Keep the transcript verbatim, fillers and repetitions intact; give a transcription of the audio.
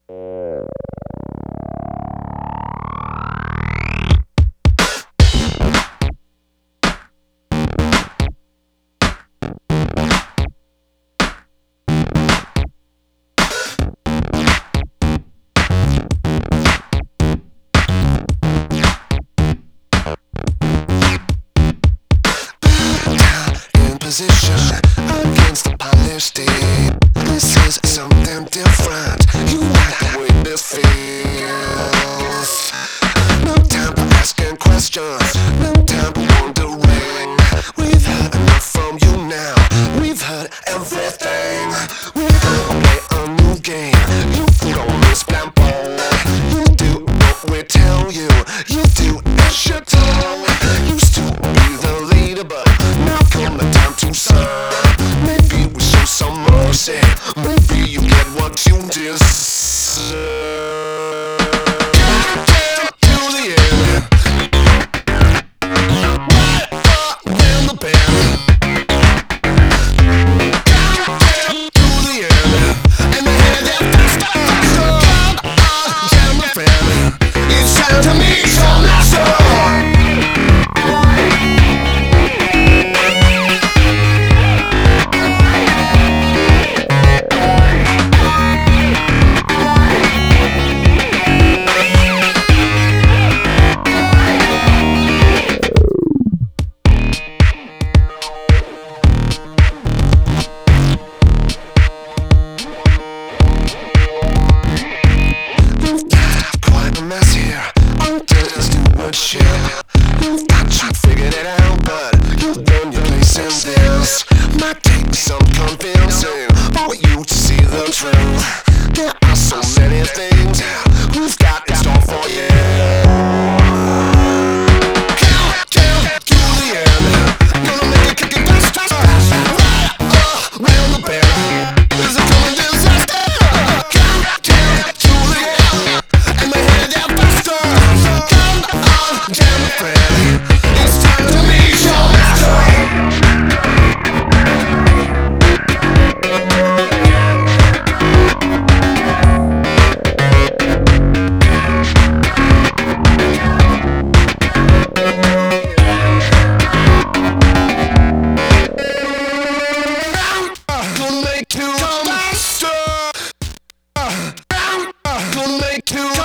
Position against the polished steel. This is something different. You like the way this feels. No time for asking questions. No time for wondering. We've heard enough from you now. We've heard everything. We're gonna play a new game. You put on this blindfold. You do what we tell you. You do as you're told. Used to be the leader, but now come the time to serve. Maybe we show some mercy. Maybe you get what you deserve. Countdown to the end. Right up in the band. Countdown to the end. And the head that faster, faster. Come on, jam my friend. It's time to meet your master. You've got you figured it out, but you've done your place in this. Might take some convincing for you to see the truth. There are so many things we've got in store for you. Countdown to the end. Gonna make it kick it fast, fast, fast. Right around the bend. There's a coming disaster. Countdown to the end. And my head out faster. Jam a friend, it's time to meet your master. I'm gonna make you a master. I'm gonna make you